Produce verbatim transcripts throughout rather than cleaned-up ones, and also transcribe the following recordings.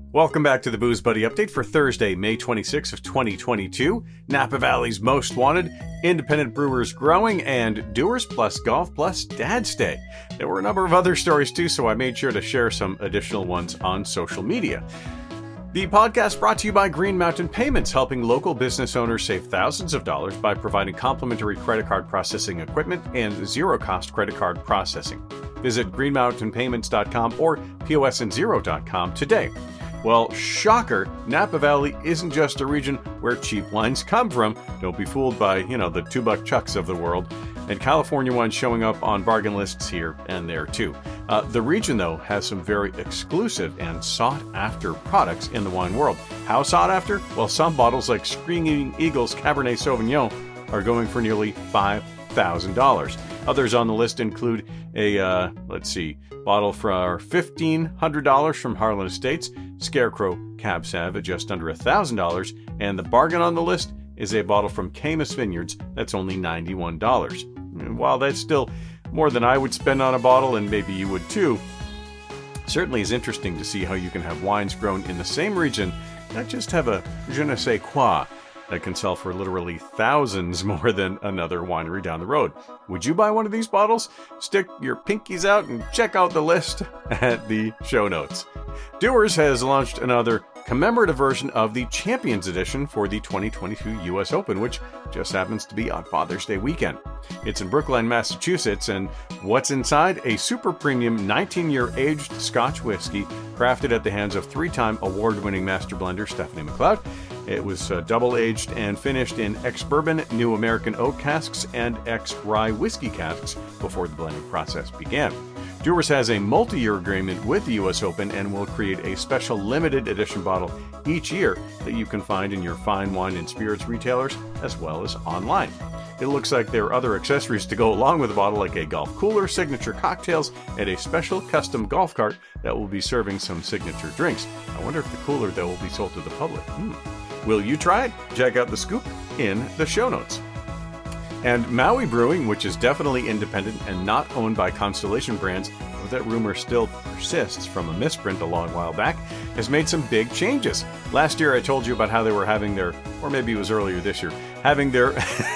Welcome back to the Booze Buddy Update for Thursday, May twenty-sixth of twenty twenty-two. Napa Valley's Most Wanted, Independent Brewers Growing, and Doers plus Golf plus Dad's Day. There were a number of other stories too, so I made sure to share some additional ones on social media. The podcast brought to you by Green Mountain Payments, helping local business owners save thousands of dollars by providing complimentary credit card processing equipment and zero-cost credit card processing. Visit green mountain payments dot com or P O S N zero dot com today. Well, shocker, Napa Valley isn't just a region where cheap wines come from. Don't be fooled by, you know, the two-buck chucks of the world. And California wines showing up on bargain lists here and there, too. Uh, the region, though, has some very exclusive and sought-after products in the wine world. How sought after? Well, some bottles like Screaming Eagle's Cabernet Sauvignon are going for nearly five thousand dollars. Others on the list include a, uh, let's see, bottle for fifteen hundred dollars from Harlan Estates, Scarecrow Cab Sav at just under one thousand dollars, and the bargain on the list is a bottle from Caymus Vineyards that's only ninety-one dollars. And while that's still more than I would spend on a bottle, and maybe you would too, certainly is interesting to see how you can have wines grown in the same region that just have a je ne sais quoi that can sell for literally thousands more than another winery down the road. Would you buy one of these bottles? Stick your pinkies out and check out the list at the show notes. Doers has launched another commemorative version of the Champions Edition for the twenty twenty-two U S Open, which just happens to be on Father's Day weekend. It's in Brookline, Massachusetts, and what's inside? A super premium nineteen-year aged Scotch whiskey crafted at the hands of three-time award-winning master blender Stephanie McLeod. It was uh, double-aged and finished in ex-bourbon, new American oak casks, and ex-rye whiskey casks before the blending process began. Doers has a multi-year agreement with the U S Open and will create a special limited edition bottle each year that you can find in your fine wine and spirits retailers as well as online. It looks like there are other accessories to go along with the bottle, like a golf cooler, signature cocktails, and a special custom golf cart that will be serving some signature drinks. I wonder if the cooler, though, will be sold to the public. Hmm. Will you try it? Check out the scoop in the show notes. And Maui Brewing, which is definitely independent and not owned by Constellation Brands, though that rumor still persists from a misprint a long while back, has made some big changes. Last year I told you about how they were having their, or maybe it was earlier this year, having their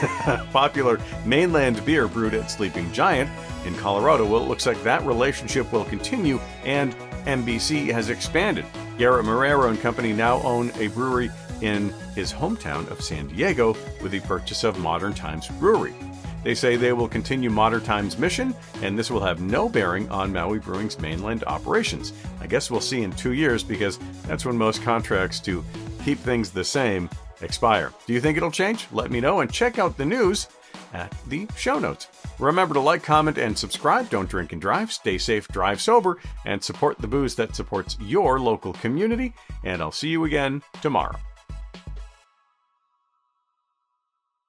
popular mainland beer brewed at Sleeping Giant in Colorado. Well, it looks like that relationship will continue, and M B C has expanded. Garrett Marrero and company now own a brewery in his hometown of San Diego with the purchase of Modern Times Brewery. They say they will continue Modern Times' mission, and this will have no bearing on Maui Brewing's mainland operations. I guess we'll see in two years, because that's when most contracts to keep things the same expire. Do you think it'll change? Let me know, and check out the news at the show notes. Remember to like, comment, and subscribe. Don't drink and drive. Stay safe, drive sober, and support the booze that supports your local community. And I'll see you again tomorrow.